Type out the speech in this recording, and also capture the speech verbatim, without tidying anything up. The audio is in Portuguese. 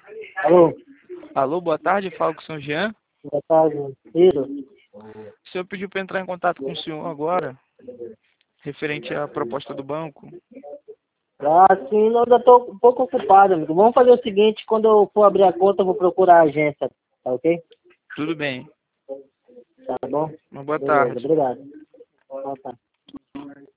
Alô? Alô, boa tarde, falo com o senhor Jean. Boa tarde. Isso? O senhor pediu para entrar em contato com o senhor agora, referente à proposta do banco. Ah, sim, eu ainda estou um pouco ocupado, amigo. Vamos fazer o seguinte, quando eu for abrir a conta, eu vou procurar a agência, tá ok? Tudo bem. Tá bom? Uma boa Beleza, tarde. obrigado. Boa tarde.